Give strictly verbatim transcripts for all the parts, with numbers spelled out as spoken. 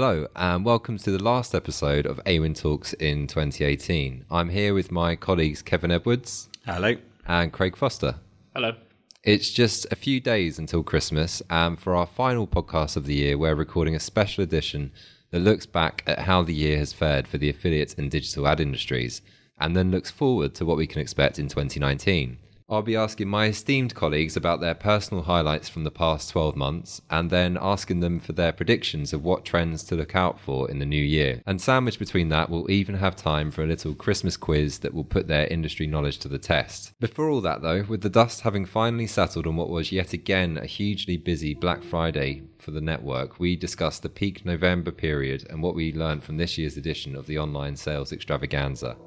Hello, and welcome to the last episode of Awin Talks in twenty eighteen. I'm here with my colleagues Kevin Edwards. Hello. And Craig Foster. Hello. It's just a few days until Christmas, and for our final podcast of the year, we're recording a special edition that looks back at how the year has fared for the affiliate and digital ad industries, and then looks forward to what we can expect in twenty nineteen. I'll be asking my esteemed colleagues about their personal highlights from the past twelve months, and then asking them for their predictions of what trends to look out for in the new year. And sandwiched between that, we'll even have time for a little Christmas quiz that will put their industry knowledge to the test. Before all that though, with the dust having finally settled on what was yet again a hugely busy Black Friday for the network, we discussed the peak November period and what we learned from this year's edition of the online sales extravaganza.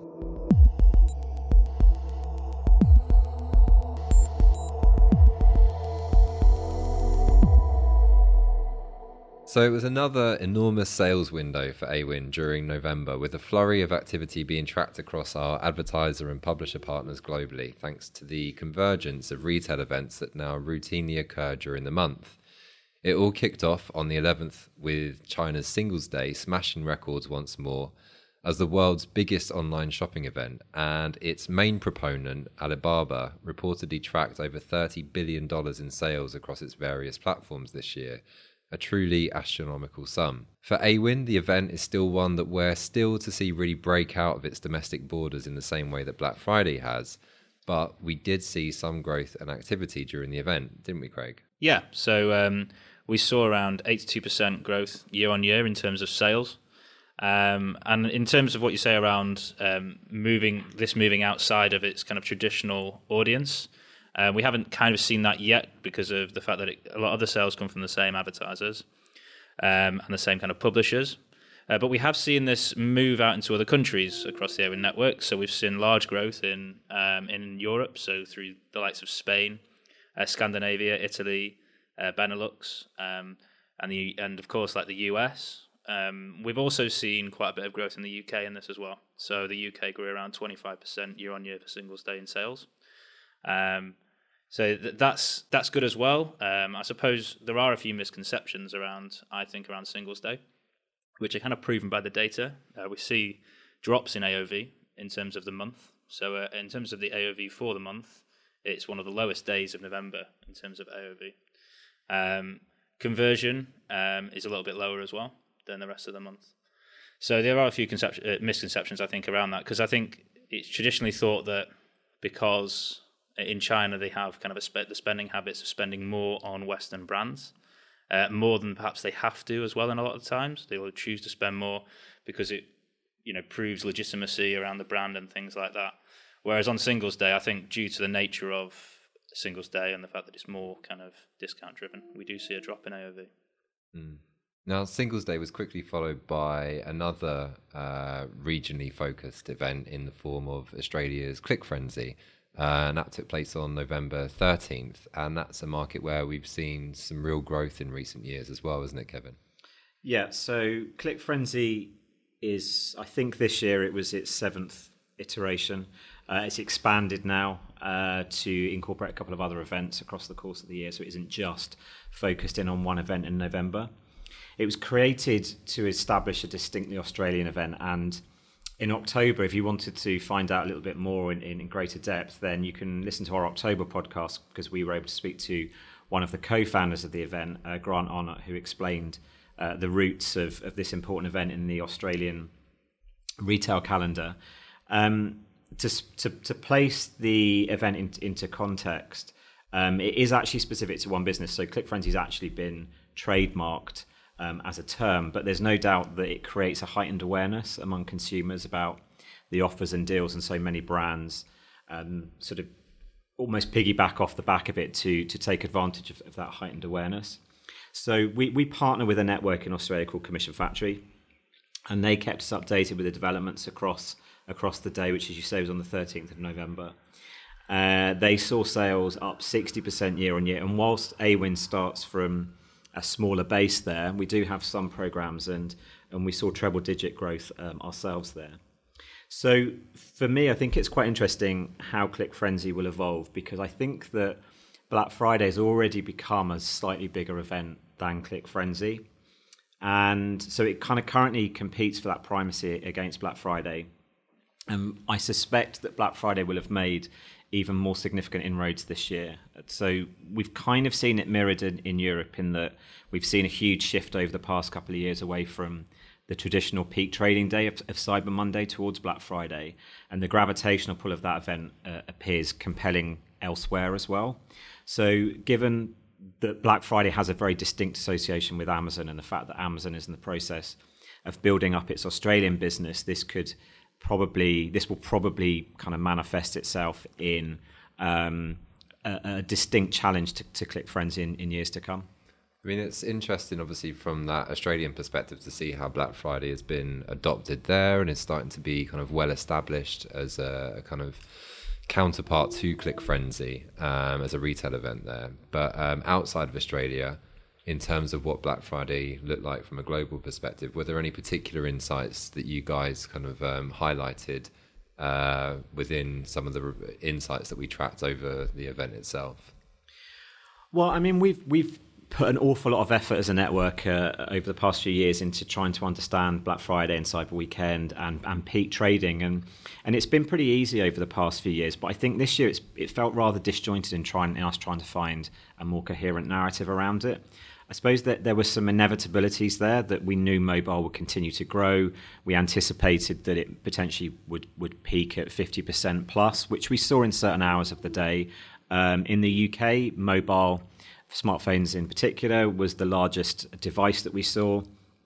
So it was another enormous sales window for Awin during November, with a flurry of activity being tracked across our advertiser and publisher partners globally, thanks to the convergence of retail events that now routinely occur during the month. It all kicked off on the eleventh with China's Singles Day smashing records once more as the world's biggest online shopping event, and its main proponent, Alibaba, reportedly tracked over thirty billion dollars in sales across its various platforms this year, a truly astronomical sum. For Awin, the event is still one that we're still to see really break out of its domestic borders in the same way that Black Friday has, but we did see some growth and activity during the event, didn't we, Craig? Yeah, so um, we saw around eighty-two percent growth year on year in terms of sales. Um, and in terms of what you say around um, moving this moving outside of its kind of traditional audience, Uh, we haven't kind of seen that yet because of the fact that it, a lot of the sales come from the same advertisers um, and the same kind of publishers. Uh, but we have seen this move out into other countries across the Awin network. So we've seen large growth in um, in Europe, so through the likes of Spain, uh, Scandinavia, Italy, uh, Benelux, um, and the and of course like the U S. Um, we've also seen quite a bit of growth in the U K in this as well. So the U K grew around twenty-five percent year on year for Singles Day in sales. Um, so th- that's that's good as well. Um, I suppose there are a few misconceptions around, I think, around Singles Day, which are kind of proven by the data. Uh, we see drops in A O V in terms of the month. So uh, in terms of the A O V for the month, it's one of the lowest days of November in terms of A O V. Um, conversion um, is a little bit lower as well than the rest of the month. So there are a few conception, uh, misconceptions, I think, around that, because I think it's traditionally thought that because in China they have kind of a spe- the spending habits of spending more on Western brands, uh, more than perhaps they have to as well. And a lot of times they will choose to spend more because it, you know, proves legitimacy around the brand and things like that. Whereas on Singles Day, I think due to the nature of Singles Day and the fact that it's more kind of discount driven, we do see a drop in A O V. Mm. Now, Singles Day was quickly followed by another uh, regionally focused event in the form of Australia's Click Frenzy. Uh, and that took place on November thirteenth. And that's a market where we've seen some real growth in recent years as well, isn't it, Kevin? Yeah, so Click Frenzy is, I think this year it was its seventh iteration. Uh, it's expanded now uh, to incorporate a couple of other events across the course of the year, so it isn't just focused in on one event in November. It was created to establish a distinctly Australian event, and in October, if you wanted to find out a little bit more in, in greater depth, then you can listen to our October podcast, because we were able to speak to one of the co-founders of the event, uh, Grant Arnott, who explained uh, the roots of, of this important event in the Australian retail calendar. Um, to, to, to place the event in, into context, um, it is actually specific to one business. So Click Frenzy has actually been trademarked Um, as a term, but there's no doubt that it creates a heightened awareness among consumers about the offers and deals, and so many brands um, sort of almost piggyback off the back of it to to take advantage of, of that heightened awareness. So we, we partner with a network in Australia called Commission Factory, and they kept us updated with the developments across across the day, which, as you say, was on the thirteenth of November. Uh, they saw sales up sixty percent year on year, and whilst Awin starts from a smaller base there, we do have some programs, and and we saw treble digit growth um, ourselves there. So for me, I think it's quite interesting how Click Frenzy will evolve, because I think that Black Friday has already become a slightly bigger event than Click Frenzy. And so it kind of currently competes for that primacy against Black Friday. Um, I suspect that Black Friday will have made even more significant inroads this year. So we've kind of seen it mirrored in, in Europe, in that we've seen a huge shift over the past couple of years away from the traditional peak trading day of, of Cyber Monday towards Black Friday. And the gravitational pull of that event uh, appears compelling elsewhere as well. So given that Black Friday has a very distinct association with Amazon, and the fact that Amazon is in the process of building up its Australian business, this could probably this will probably kind of manifest itself in um, a, a distinct challenge to, to Click Frenzy in, in years to come. I mean, it's interesting, obviously, from that Australian perspective, to see how Black Friday has been adopted there and is starting to be kind of well established as a, a kind of counterpart to Click Frenzy um, as a retail event there. But um, outside of Australia, in terms of what Black Friday looked like from a global perspective, were there any particular insights that you guys kind of um, highlighted uh, within some of the re- insights that we tracked over the event itself? Well, I mean, we've we've put an awful lot of effort as a network uh, over the past few years into trying to understand Black Friday and Cyber Weekend and, and peak trading, and and it's been pretty easy over the past few years. But I think this year it's, it felt rather disjointed in trying in us trying to find a more coherent narrative around it. I suppose that there were some inevitabilities there, that we knew mobile would continue to grow. We anticipated that it potentially would, would peak at fifty percent plus, which we saw in certain hours of the day. Um, in the U K, mobile, smartphones in particular, was the largest device that we saw.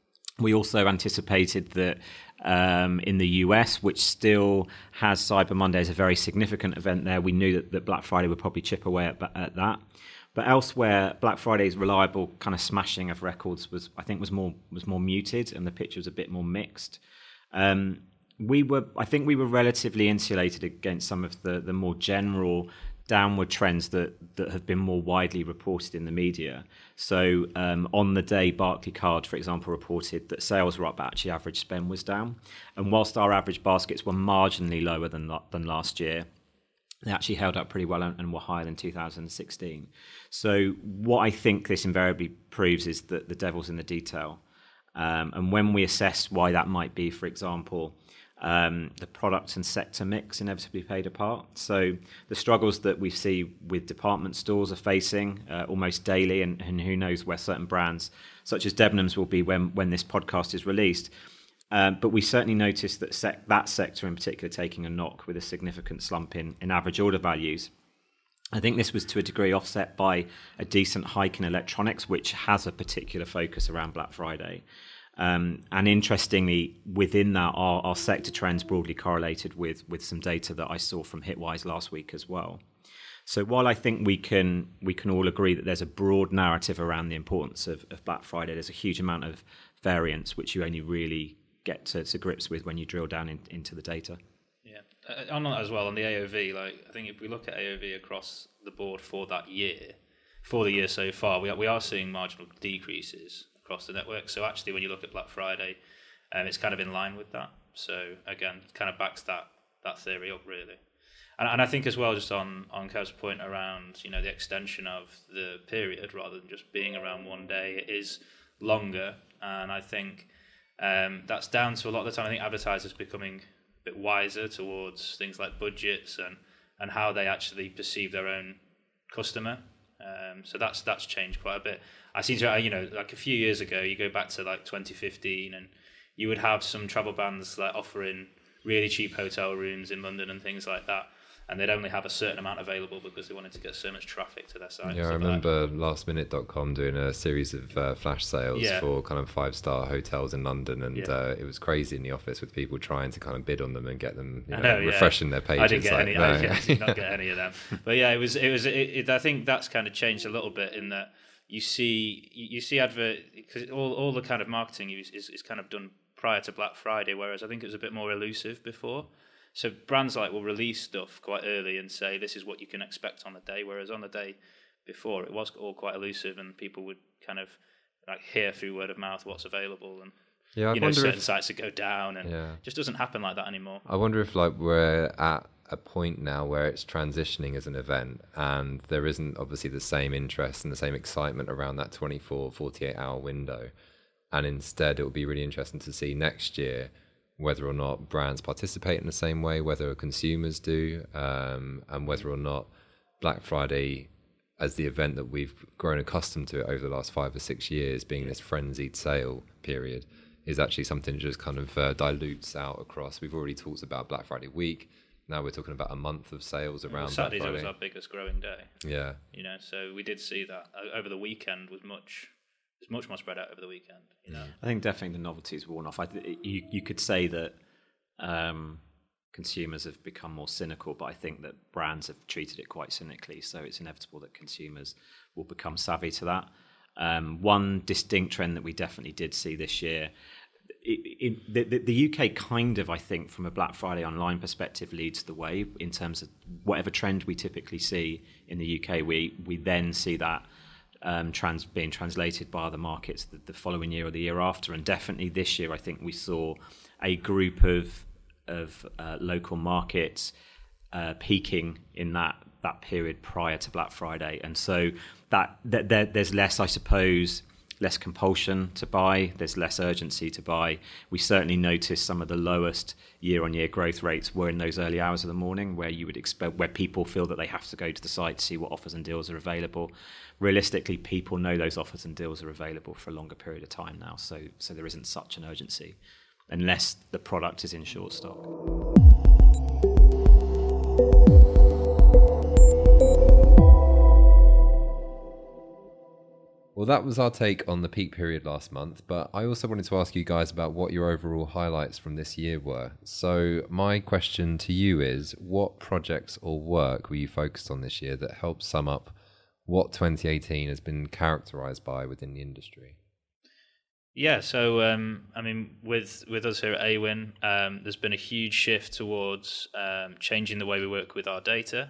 We also anticipated that um, in the U S, which still has Cyber Monday as a very significant event there, we knew that, that Black Friday would probably chip away at, at that. But elsewhere, Black Friday's reliable kind of smashing of records was, I think, was more was more muted, and the picture was a bit more mixed. Um, we were, I think, we were relatively insulated against some of the, the more general downward trends that that have been more widely reported in the media. So um, on the day, Barclaycard, for example, reported that sales were up, but actually average spend was down. And whilst our average baskets were marginally lower than than last year, they actually held up pretty well and were higher than two thousand sixteen. So what I think this invariably proves is that the devil's in the detail. Um, and when we assess why that might be, for example, um, the product and sector mix inevitably played a part. So the struggles that we see with department stores are facing uh, almost daily, and, and who knows where certain brands such as Debenhams will be when, when this podcast is released. Um, but we certainly noticed that sec- that sector in particular taking a knock with a significant slump in, in average order values. I think this was to a degree offset by a decent hike in electronics, which has a particular focus around Black Friday. Um, and interestingly, within that, our, our sector trends broadly correlated with, with some data that I saw from Hitwise last week as well. So while I think we can we can all agree that there's a broad narrative around the importance of, of Black Friday, there's a huge amount of variance, which you only really get to, to grips with when you drill down in, into the data. Yeah, uh, on that as well, on the A O V, like I think if we look at A O V across the board for that year, for the year so far, we are, we are seeing marginal decreases across the network. So actually, when you look at Black Friday, um, it's kind of in line with that. So again, it kind of backs that that theory up really. And, and I think as well, just on on Kev's point around, you know, the extension of the period rather than just being around one day, it is longer, and I think. Um, that's down to a lot of the time, I think advertisers becoming a bit wiser towards things like budgets and, and how they actually perceive their own customer. Um, so that's that's changed quite a bit. I seem to, you know, like a few years ago, you go back to like twenty fifteen, and you would have some travel brands like offering really cheap hotel rooms in London and things like that. And they'd only have a certain amount available because they wanted to get so much traffic to their site. Yeah, I remember like last minute dot com doing a series of uh, flash sales yeah. for kind of five-star hotels in London, and yeah. uh, it was crazy in the office with people trying to kind of bid on them and get them, you know, know refreshing yeah. their pages. I didn't get like, any. No. I did not get any of them. But yeah, it was. It was. It, it, I think that's kind of changed a little bit in that you see you see advert because all all the kind of marketing is, is is kind of done prior to Black Friday, whereas I think it was a bit more elusive before. So brands like will release stuff quite early and say this is what you can expect on the day, whereas on the day before it was all quite elusive and people would kind of like hear through word of mouth what's available, and yeah, I you know certain if, sites that go down, and yeah. it just doesn't happen like that anymore. I wonder if like we're at a point now where it's transitioning as an event and there isn't obviously the same interest and the same excitement around that twenty-four, forty-eight hour window. and instead it will be really interesting to see next year whether or not brands participate in the same way, whether consumers do, um, and whether or not Black Friday, as the event that we've grown accustomed to it over the last five or six years, being this frenzied sale period, is actually something that just kind of uh, dilutes out across. We've already talked about Black Friday week. Now we're talking about a month of sales around well, Saturday Black Friday. was our biggest growing day. Yeah. You know, so we did see that uh, over the weekend was much, was much more spread out over the weekend. You know, I think definitely the novelty's worn off. I th- you you could say that um, consumers have become more cynical, but I think that brands have treated it quite cynically. So it's inevitable that consumers will become savvy to that. Um, one distinct trend that we definitely did see this year. It, it, the, the U K kind of, I think, from a Black Friday online perspective, leads the way in terms of whatever trend we typically see in the U K. We we then see that um, trans being translated by other markets the, the following year or the year after. And definitely this year, I think we saw a group of of uh, local markets uh, peaking in that that period prior to Black Friday, and so that, that there, there's less, I suppose. Less compulsion to buy, there's less urgency to buy. We certainly noticed some of the lowest year-on-year growth rates were in those early hours of the morning, where you would expect, where people feel that they have to go to the site to see what offers and deals are available. Realistically, people know those offers and deals are available for a longer period of time now, so so there isn't such an urgency, unless the product is in short stock. Well, that was our take on the peak period last month, but I also wanted to ask you guys about what your overall highlights from this year were. So my question to you is, what projects or work were you focused on this year that helped sum up what twenty eighteen has been characterized by within the industry? Yeah, so um, I mean, with with us here at Awin, um, there's been a huge shift towards um, changing the way we work with our data.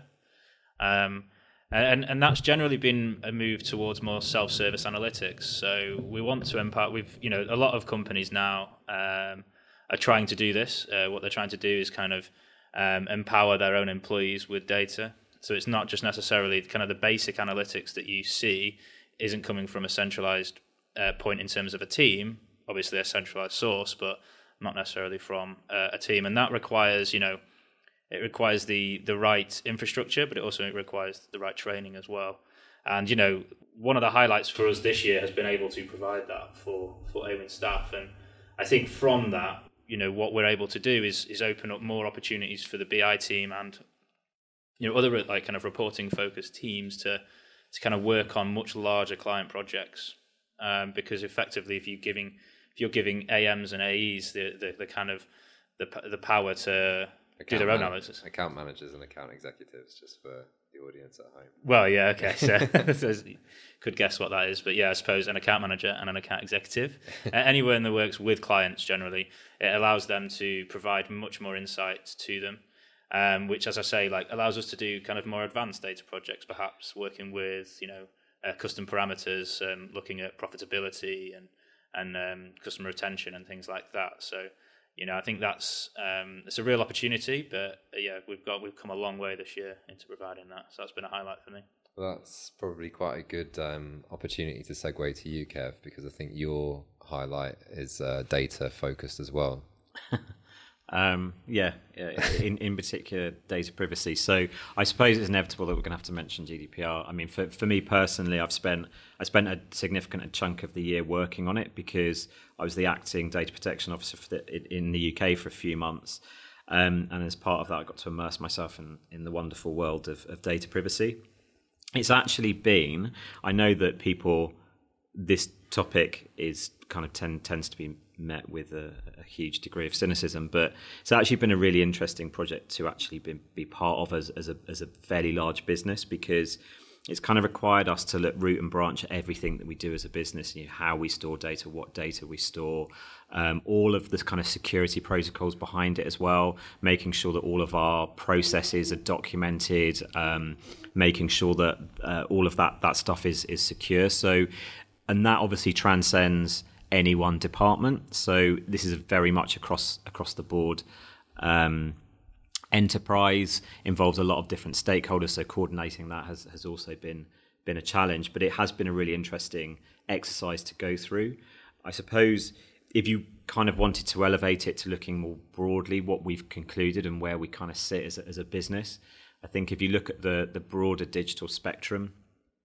Um And and that's generally been a move towards more self-service analytics. So we want to empower. We've you know a lot of companies now um, are trying to do this. Uh, what they're trying to do is kind of um, empower their own employees with data. So it's not just necessarily kind of the basic analytics that you see isn't coming from a centralized uh, point in terms of a team. Obviously, a centralized source, but not necessarily from uh, a team. And that requires you know. It requires the the right infrastructure, but it also requires the right training as well. And, you know, one of the highlights for us this year has been able to provide that for, for Awin staff. And I think from that, you know, what we're able to do is is open up more opportunities for the B I team and, you know, other like kind of reporting focused teams to to kind of work on much larger client projects. Um, because effectively, if you're giving if you're giving A Ms and A Es the the, the kind of the the power to Account do their own man- analysis. Account managers and account executives, just for the audience at home. Well, yeah, okay. So, so you could guess what that is. But yeah, I suppose an account manager and an account executive. uh, anyone that works with clients generally, it allows them to provide much more insight to them, um, which, as I say, like allows us to do kind of more advanced data projects, perhaps working with, you know, uh, custom parameters, um, looking at profitability and, and um, customer retention and things like that. So, you know, I think that's um, it's a real opportunity, but uh, yeah, we've got we've come a long way this year into providing that. So that's been a highlight for me. Well, that's probably quite a good um, opportunity to segue to you, Kev, because I think your highlight is uh, data focused as well. Um, yeah, in, in particular, data privacy. So I suppose it's inevitable that we're going to have to mention G D P R. I mean, for, for me personally, I've spent I spent a significant chunk of the year working on it because I was the acting data protection officer for the, in the U K for a few months. Um, and as part of that, I got to immerse myself in, in the wonderful world of, of data privacy. It's actually been, I know that people, this topic is kind of tend, tends to be met with a, a huge degree of cynicism, but it's actually been a really interesting project to actually be, be part of as, as, a, as a fairly large business, because it's kind of required us to look root and branch at everything that we do as a business, you know, how we store data, what data we store, um, all of the kind of security protocols behind it as well, making sure that all of our processes are documented, um, making sure that uh, all of that, that stuff is, is secure. So, and that obviously transcends any one department. So this is very much across across the board. Um, enterprise involves a lot of different stakeholders, so coordinating that has, has also been been a challenge. But it has been a really interesting exercise to go through. I suppose if you kind of wanted to elevate it to looking more broadly, what we've concluded and where we kind of sit as a, as a business, I think if you look at the the broader digital spectrum,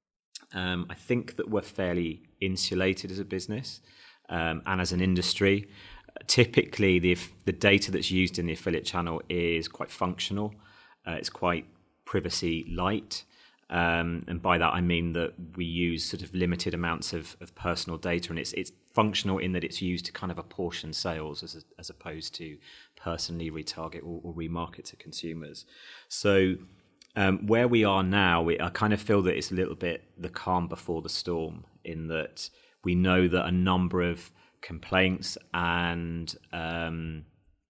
um, I think that we're fairly insulated as a business um, and as an industry. Typically, the the data that's used in the affiliate channel is quite functional. Uh, it's quite privacy light. Um, and by that, I mean that we use sort of limited amounts of, of personal data, and it's it's functional in that it's used to kind of apportion sales as a, as opposed to personally retarget or, or remarket to consumers. So um, where we are now, we, I kind of feel that it's a little bit the calm before the storm, in that we know that a number of complaints and um,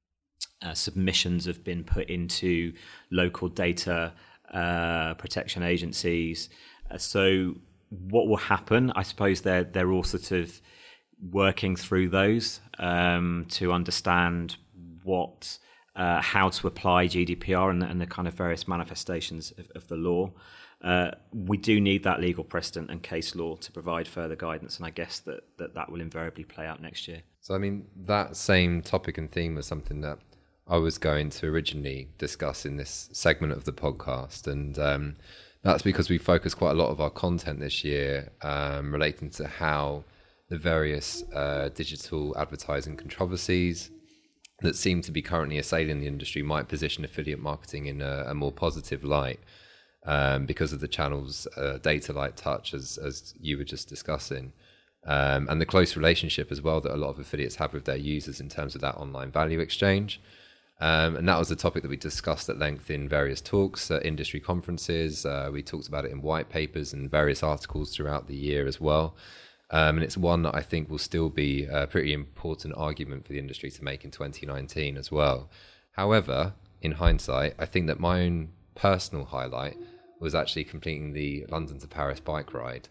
uh, submissions have been put into local data uh, protection agencies. Uh, so what will happen? I suppose they're they're all sort of working through those um, to understand what uh, how to apply G D P R and, and the kind of various manifestations of, of the law. Uh, we do need that legal precedent and case law to provide further guidance, and I guess that, that that will invariably play out next year. So, I mean, that same topic and theme was something that I was going to originally discuss in this segment of the podcast, and um, that's because we focus quite a lot of our content this year um, relating to how the various uh, digital advertising controversies that seem to be currently assailing the industry might position affiliate marketing in a, a more positive light. Um, because of the channel's uh, data light touch, as as you were just discussing, um, and the close relationship as well that a lot of affiliates have with their users in terms of that online value exchange. Um, and that was a topic that we discussed at length in various talks at industry conferences. Uh, we talked about it in white papers and various articles throughout the year as well. Um, and it's one that I think will still be a pretty important argument for the industry to make in twenty nineteen as well. However, in hindsight, I think that my own personal highlight was actually completing the London to Paris bike ride.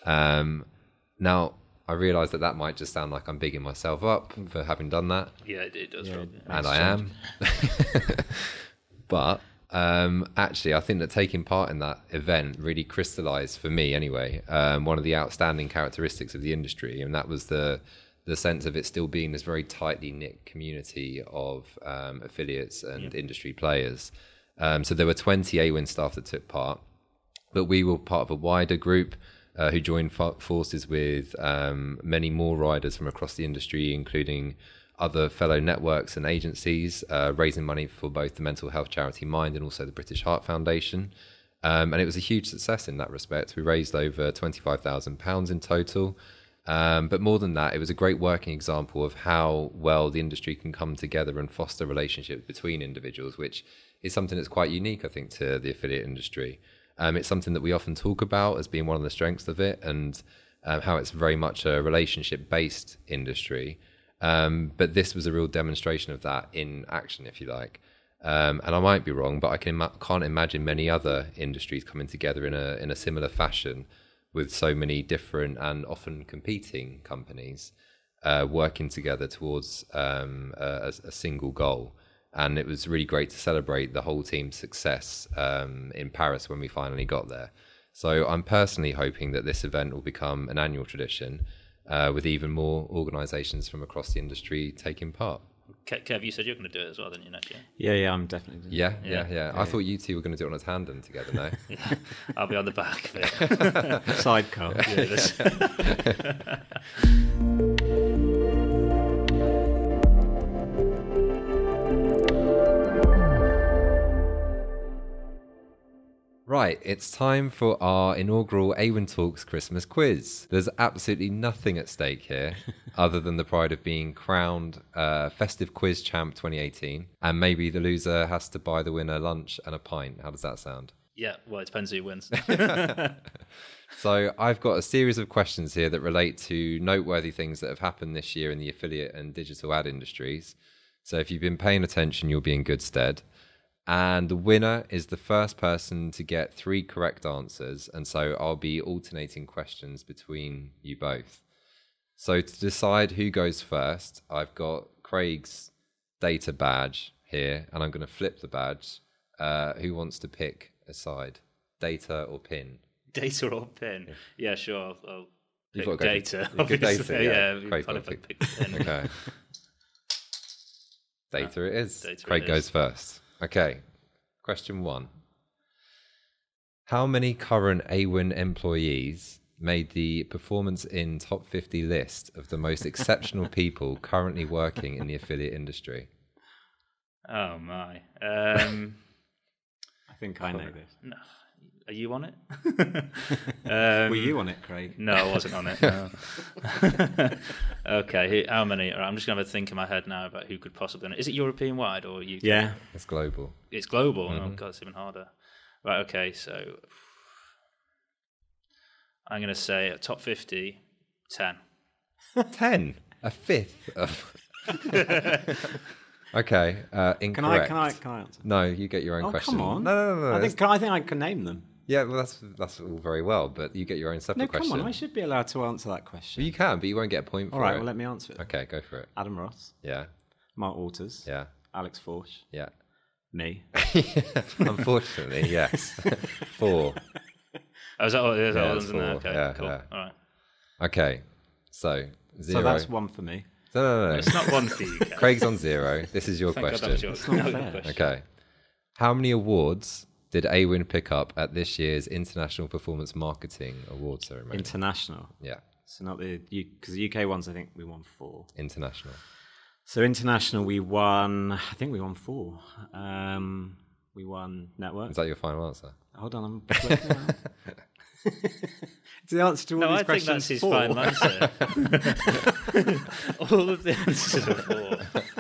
Um, now, I realise that that might just sound like I'm bigging myself up for having done that. Yeah, it, it does. Yeah, and I am. But um, actually, I think that taking part in that event really crystallised, for me anyway, um, one of the outstanding characteristics of the industry, and that was the the sense of it still being this very tightly knit community of um, affiliates and yeah. industry players. Um, so there were twenty AWIN staff that took part, but we were part of a wider group uh, who joined fo- forces with um, many more riders from across the industry, including other fellow networks and agencies, uh, raising money for both the mental health charity Mind and also the British Heart Foundation. Um, and it was a huge success in that respect. We raised over twenty-five thousand pounds in total. Um, but more than that, it was a great working example of how well the industry can come together and foster relationships between individuals, which is something that's quite unique, I think, to the affiliate industry. Um, it's something that we often talk about as being one of the strengths of it, and um, how it's very much a relationship-based industry. Um, but this was a real demonstration of that in action, if you like. Um, and I might be wrong, but I can ima- can't imagine many other industries coming together in a in a similar fashion, with so many different and often competing companies uh, working together towards um, a, a single goal. And it was really great to celebrate the whole team's success um, in Paris when we finally got there. So I'm personally hoping that this event will become an annual tradition uh, with even more organisations from across the industry taking part. Kev, you said you were going to do it as well, didn't you, next year? Yeah, yeah, I'm definitely doing yeah, it. yeah, yeah, yeah. I yeah. thought you two were going to do it on a tandem together, no? Yeah, I'll be on the back of it. Sidecar. Yeah, this. Right, it's time for our inaugural AWIN Talks Christmas quiz. There's absolutely nothing at stake here other than the pride of being crowned uh, Festive Quiz Champ twenty eighteen. And maybe the loser has to buy the winner lunch and a pint. How does that sound? Yeah, well, it depends who wins. So I've got a series of questions here that relate to noteworthy things that have happened this year in the affiliate and digital ad industries. So if you've been paying attention, you'll be in good stead. And the winner is the first person to get three correct answers. And so I'll be alternating questions between you both. So to decide who goes first, I've got Craig's data badge here, and I'm going to flip the badge. Uh, who wants to pick a side, data or pin? Data or pin? Yeah, yeah sure. I'll, I'll You've Pick got to go data. For, good obviously. data, yeah. yeah. Craig's Kind got of to pick ten. Okay. Data it is. Data Craig it goes is. first. Okay. Question one. How many current AWIN employees made the Performance In Top fifty list of the most exceptional people currently working in the affiliate industry? Oh my. Um, I think I know this. no. Are you on it? um, Were you on it, Craig? No, I wasn't on it. No. Okay, who- how many? All right, I'm just going to have a think in my head now about who could possibly. Is it European wide or U K? Yeah. It's global. It's global. Oh Mhm. god, it's even harder. Right. Okay. So I'm going to say a top fifty, ten. Ten. A fifth of. Okay. Uh, Can incorrect. I? Can I? Can I answer? No, you get your own Oh, question. come on. No, no, no. no. I that's- think. I think I can name them. Yeah, well, that's that's all very well, but you get your own separate No, come question. on. I should be allowed to answer that question. Well, you can, but you won't get a point for All right. it. Well, let me answer it. Okay, go for it. Adam Ross, Yeah, Mark Waters, yeah, Alex Forsh, yeah. me. Unfortunately, yes. Four. Oh, is that all? Is that Yeah, all it's in there? four. Okay. Yeah, cool. yeah. All right. Okay, so zero. So that's one for me. No, no, no. no. It's not one for you. Kev. Craig's on zero. This is your Thank God question. that was yours. not That was fair. your question. Okay. How many awards did AWIN pick up at this year's International Performance Marketing Award ceremony? International. yeah, So not the because the U K ones. I think we won four. international. So international, we won. I think we won four. Um, we won network. Is that your final answer? Hold on, I'm looking now. It's the answer to all No, these I think questions. that's his four. final answer. All of the answers are four.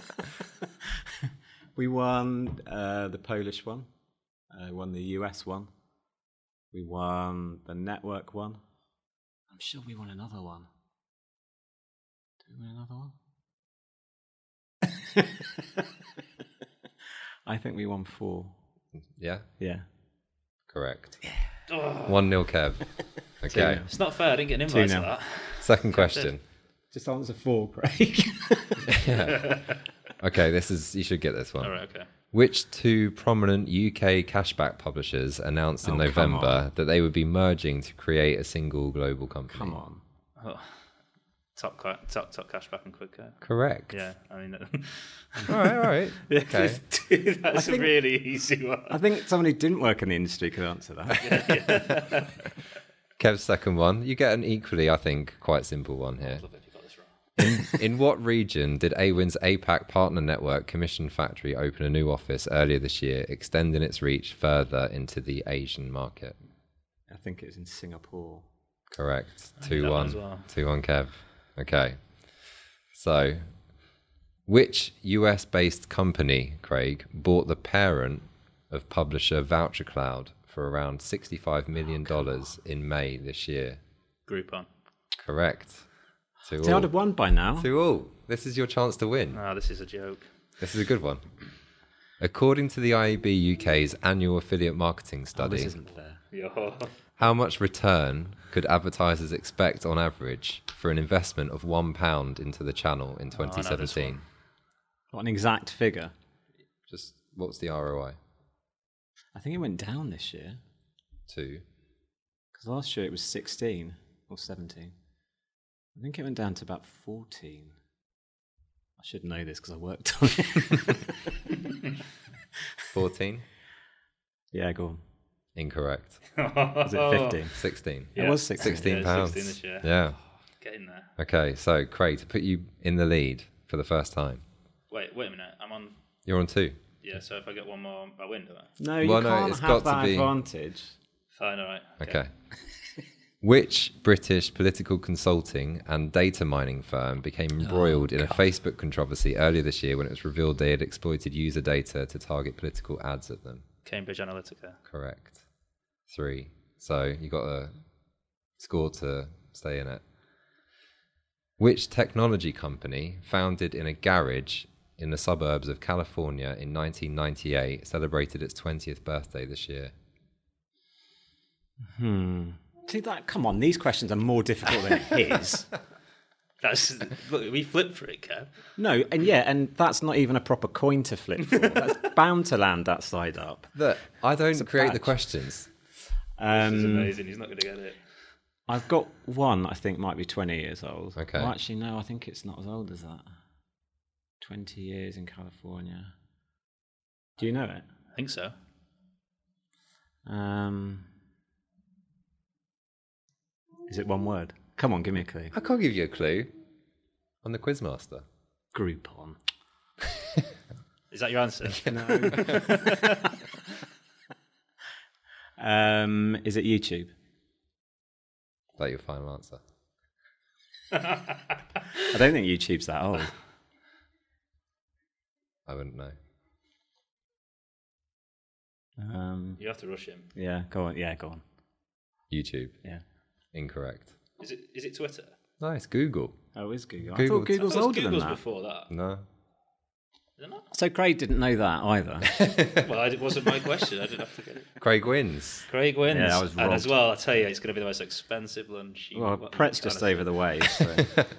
We won uh, the Polish one. Uh, we won the U S one. We won the network one. I'm sure we won another one. Did we win another one? I think we won four. Yeah, Yeah. correct. Oh, One nil, Kev. Okay. nil. it's not fair. I didn't get an invite to Two nil. that. Second question. Just answer four, Craig. Okay, this is you should get this one. All right. Okay. Which two prominent U K cashback publishers announced in Oh, come November on. that they would be merging to create a single global company? Come on. Oh, top, ca- top, top cashback and quick care. Correct. Yeah, I mean, All right, all right. Okay. that's think- a really easy one. I think someone who didn't work in the industry could answer that. Kev's second one. You get an equally, I think, quite simple one here. Love it if you got this wrong. In, in what region did AWIN's APAC Partner Network Commission Factory open a new office earlier this year, extending its reach further into the Asian market? I think it was in Singapore. Correct. I knew Two that one one. as well. Two one, Kev. Okay. So, which U S-based company, Craig, bought the parent of publisher VoucherCloud for around sixty-five million dollars Oh, in May this year? Groupon. Correct. Two See, I'd all. have won by now. Two all. This is your chance to win. Oh, this is a joke. This is a good one. According to the I A B U K's annual affiliate marketing Oh, study, this isn't fair. Yo. how much return could advertisers expect on average for an investment of one pound into the channel in Oh, I know twenty this seventeen? one. What an exact figure. Just what's the R O I? I think it went down this year. Two. Because last year it was sixteen or seventeen. I think it went down to about fourteen. I should know this because I worked on it. Fourteen. Yeah, go on. Incorrect. Was it fifteen? Sixteen. It was sixteen. Sixteen Yeah, pounds. sixteen this year. Yeah. Get in there. Okay. So Craig, to put you in the lead for the first time, Wait, wait a minute. I'm on. you're on two. Yeah, so if I get one more, I win, do I? No, you Well, no, can't it's have got to that be- advantage. Fine, all right. Okay. Which British political consulting and data mining firm became embroiled in a Facebook controversy earlier this year when it was revealed they had exploited user data to target political ads at them? Cambridge Analytica. Correct. Three. So you got a score to stay in it. Which technology company, founded in a garage in the suburbs of California in nineteen ninety-eight, celebrated its twentieth birthday this year? Hmm. See that? Come on, these questions are more difficult than his. That's look, we flipped for it, Kev. No, and yeah, and that's not even a proper coin to flip for. That's bound to land that side up. That I don't a create the badge. questions. This is Um, amazing. He's not going to get it. I've got one I think might be twenty years old. Okay. Well, actually, no, I think it's not as old as that. twenty years in California. Do you know it? I think so. Um, is it one word? Come on, give me a clue. I can't give you a clue. I'm the Quizmaster. Groupon. Is that your answer? No. um, is it YouTube? Is that your final answer? I don't think YouTube's that old. I wouldn't know. Um, You have to rush him. yeah, go on. Yeah, go on. YouTube. Yeah. Incorrect. Is it? Is it Twitter? No, it's Google. Oh, is Google? I Google- thought Google's I thought older Google's than that. before that. No. Is it not? So Craig didn't know that either. Well, it wasn't my question. I didn't have to get it. Craig wins. Craig wins. Yeah, I was and as robbed. well, I tell you, it's going to be the most expensive lunch. You, well, what- Pret's kind just of over the way. So.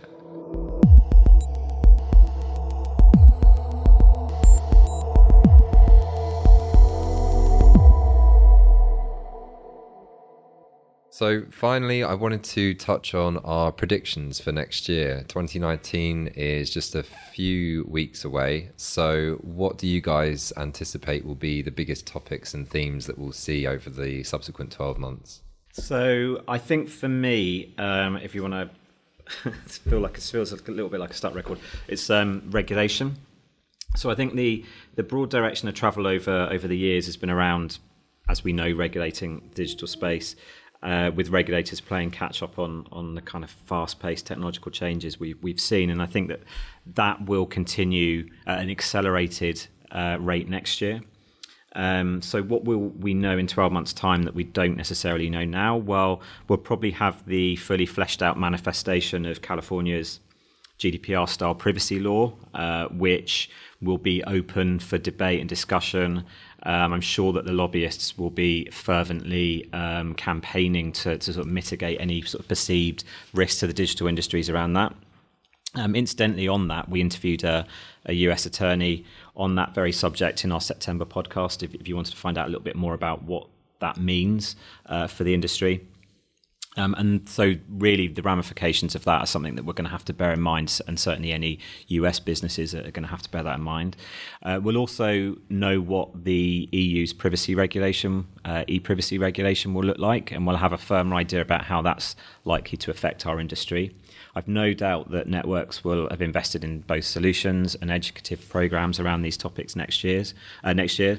So finally, I wanted to touch on our predictions for next year. twenty nineteen is just a few weeks away. So what do you guys anticipate will be the biggest topics and themes that we'll see over the subsequent twelve months? So I think for me, um, if you want to feel like it feels a little bit like a stuck record, it's um, regulation. So I think the the broad direction of travel over over the years has been around, as we know, regulating digital space. Uh, with regulators playing catch up on on the kind of fast-paced technological changes we've we've seen, and I think that that will continue at an accelerated uh, rate next year. Um, so, what will we know in twelve months' time that we don't necessarily know now? Well, we'll probably have the fully fleshed out manifestation of California's G D P R-style privacy law, uh, which will be open for debate and discussion. Um, I'm sure that the lobbyists will be fervently um, campaigning to, to sort of mitigate any sort of perceived risks to the digital industries around that. Um, incidentally, on that, we interviewed a, a U S attorney on that very subject in our September podcast, if, if you wanted to find out a little bit more about what that means uh, for the industry. Um, and so really the ramifications of that are something that we're going to have to bear in mind, and certainly any U S businesses are going to have to bear that in mind. Uh, we'll also know what the E U's privacy regulation, uh, e-privacy regulation will look like, and we'll have a firmer idea about how that's likely to affect our industry. I've no doubt that networks will have invested in both solutions and educative programs around these topics next year's uh, next year.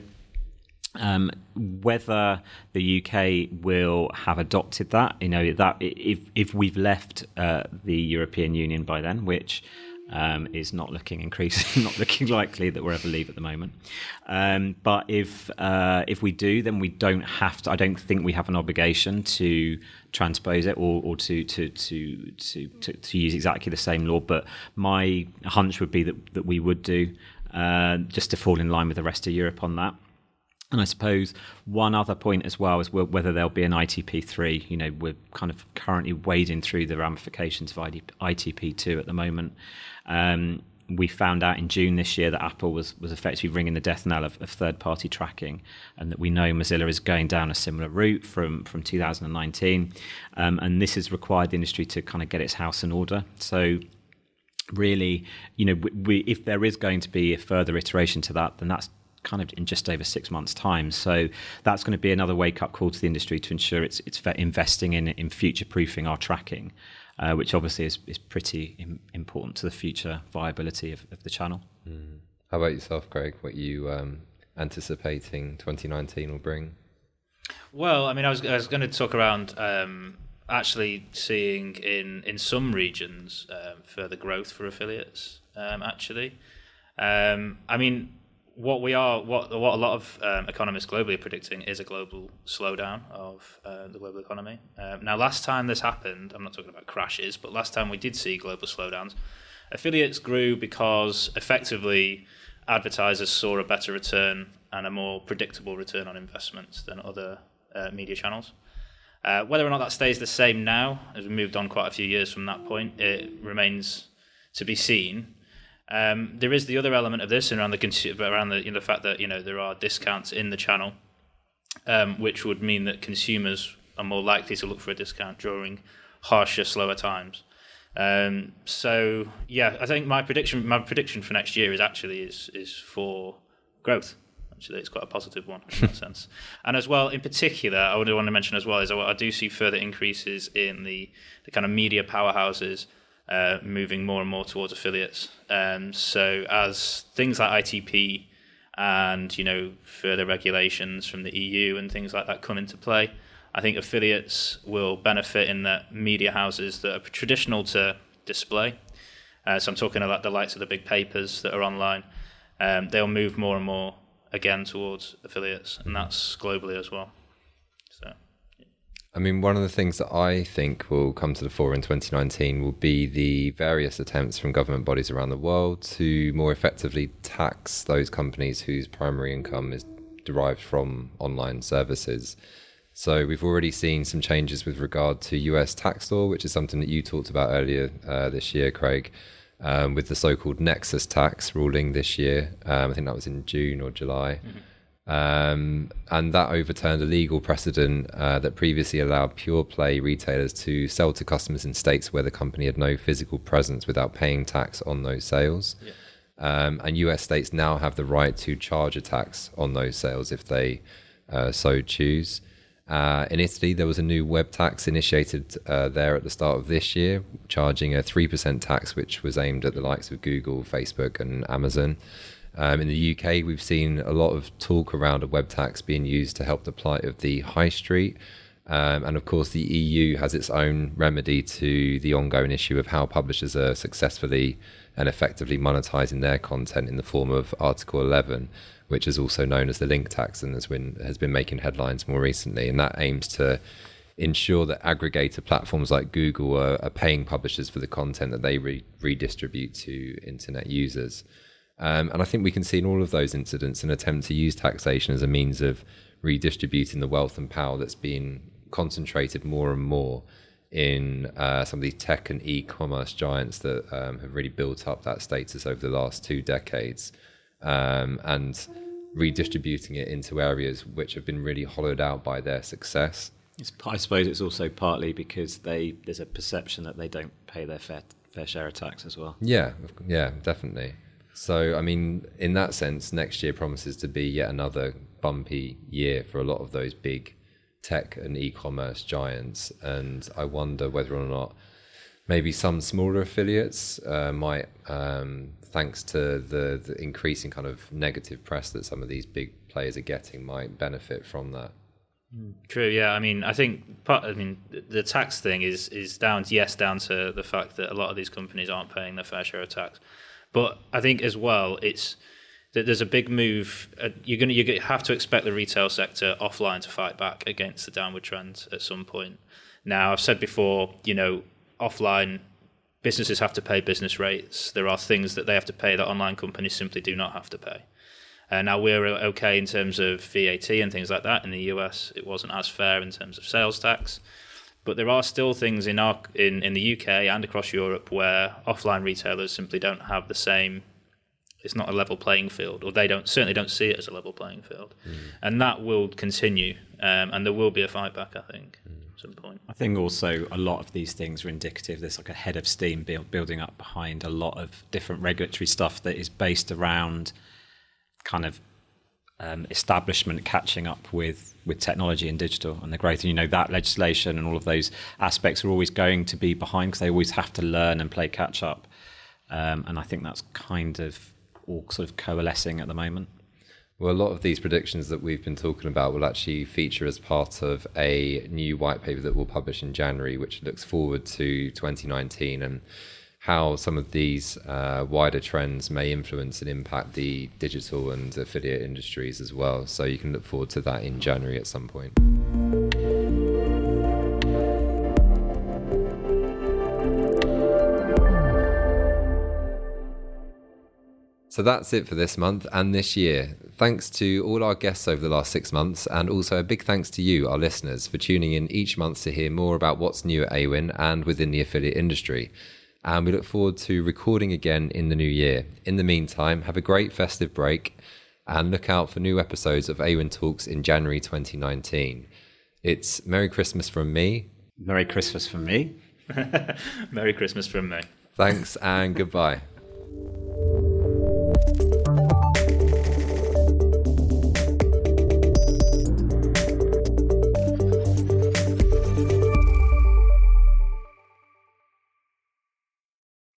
Um, whether the U K will have adopted that, you know, that if if we've left uh, the European Union by then, which um, is not looking increasing, not looking likely that we'll ever leave at the moment. Um, but if uh, if we do, then we don't have to. I don't think we have an obligation to transpose it or, or to, to, to to to to use exactly the same law. But my hunch would be that that we would do, uh, just to fall in line with the rest of Europe on that. And I suppose one other point as well is whether there'll be an I T P three. You know, we're kind of currently wading through the ramifications of I T P two at the moment. Um, we found out in June this year that Apple was, was effectively ringing the death knell of, of third-party tracking, and that we know Mozilla is going down a similar route from, from two thousand nineteen. Um, and this has required the industry to kind of get its house in order. So really, you know, we, we, if there is going to be a further iteration to that, then that's kind of in just over six months' time. So that's going to be another wake-up call to the industry to ensure it's it's investing in in future-proofing our tracking, uh, which obviously is, is pretty im- important to the future viability of, of the channel. Mm. How about yourself, Craig? What you um, anticipating twenty nineteen will bring? Well, I mean, I was I was going to talk around um, actually seeing in in some regions um, further growth for affiliates. Um, actually, um, I mean. What we are, what what a lot of um, economists globally are predicting is a global slowdown of uh, the global economy. Um, now, last time this happened, I'm not talking about crashes, but last time we did see global slowdowns, affiliates grew because effectively advertisers saw a better return and a more predictable return on investments than other uh, media channels. Uh, whether or not that stays the same now, as we moved on quite a few years from that point, it remains to be seen. Um, there is the other element of this, and around the consu- around the, you know, the fact that you know there are discounts in the channel, um, which would mean that consumers are more likely to look for a discount during harsher, slower times. Um, so yeah, I think my prediction my prediction for next year is actually is is for growth. Actually, it's quite a positive one in that sense. And as well, in particular, I would want to mention as well is I, I do see further increases in the, the kind of media powerhouses uh, moving more and more towards affiliates. Um, so as things like I T P and you know further regulations from the E U and things like that come into play, I think affiliates will benefit in that media houses that are traditional to display. Uh, so I'm talking about the likes of the big papers that are online. Um, they'll move more and more again towards affiliates, and that's globally as well. So, yeah. I mean, one of the things that I think will come to the fore in twenty nineteen will be the various attempts from government bodies around the world to more effectively tax those companies whose primary income is derived from online services. So we've already seen some changes with regard to U S tax law, which is something that you talked about earlier uh, this year, Craig, um, with the so-called Nexus tax ruling this year. Um, I think that was in June or July. Mm-hmm. Um, and that overturned a legal precedent uh, that previously allowed pure play retailers to sell to customers in states where the company had no physical presence without paying tax on those sales. Yeah. Um, and U S states now have the right to charge a tax on those sales if they uh, so choose. Uh, in Italy, there was a new web tax initiated uh, there at the start of this year, charging a three percent tax, which was aimed at the likes of Google, Facebook and Amazon. Um, in the U K, we've seen a lot of talk around a web tax being used to help the plight of the high street. Um, and of course, the E U has its own remedy to the ongoing issue of how publishers are successfully and effectively monetizing their content in the form of Article eleven, which is also known as the link tax and has been, has been making headlines more recently. And that aims to ensure that aggregator platforms like Google are, are paying publishers for the content that they re- redistribute to internet users. Um, and I think we can see in all of those incidents an attempt to use taxation as a means of redistributing the wealth and power that's been concentrated more and more in uh, some of these tech and e-commerce giants that um, have really built up that status over the last two decades. Um, and redistributing it into areas which have been really hollowed out by their success. It's, I suppose it's also partly because they there's a perception that they don't pay their fair fair share of tax as well. Yeah, yeah, definitely. So, I mean, in that sense, next year promises to be yet another bumpy year for a lot of those big tech and e-commerce giants. And I wonder whether or not maybe some smaller affiliates uh, might, um, thanks to the, the increasing kind of negative press that some of these big players are getting, might benefit from that. True, yeah. I mean, I think part. I mean, the tax thing is is down to, yes, down to the fact that a lot of these companies aren't paying their fair share of tax. But I think as well, it's that there's a big move. Uh, you're going to you have to expect the retail sector offline to fight back against the downward trend at some point. Now, I've said before, you know, offline businesses have to pay business rates. There are things that they have to pay that online companies simply do not have to pay. Uh, now, we're okay in terms of V A T and things like that. In the U S, it wasn't as fair in terms of sales tax. But there are still things in our in, in the U K and across Europe where offline retailers simply don't have the same. It's not a level playing field, or they don't certainly don't see it as a level playing field, mm. and that will continue. Um, and there will be a fight back, I think, mm. at some point. I think also a lot of these things are indicative. There's like a head of steam build, building up behind a lot of different regulatory stuff that is based around kind of um, establishment catching up with, with technology and digital and the growth. And, you know, that legislation and all of those aspects are always going to be behind because they always have to learn and play catch up. Um, and I think that's kind of all sort of coalescing at the moment. Well, a lot of these predictions that we've been talking about will actually feature as part of a new white paper that we'll publish in January, which looks forward to twenty nineteen and how some of these uh, wider trends may influence and impact the digital and affiliate industries as well. So you can look forward to that in January at some point. So that's it for this month and this year. Thanks to all our guests over the last six months, and also a big thanks to you, our listeners, for tuning in each month to hear more about what's new at Awin and within the affiliate industry. And we look forward to recording again in the new year. In the meantime, have a great festive break and look out for new episodes of Awin Talks in January twenty nineteen. It's Merry Christmas from me. Merry Christmas from me. Merry Christmas from me. Thanks and goodbye.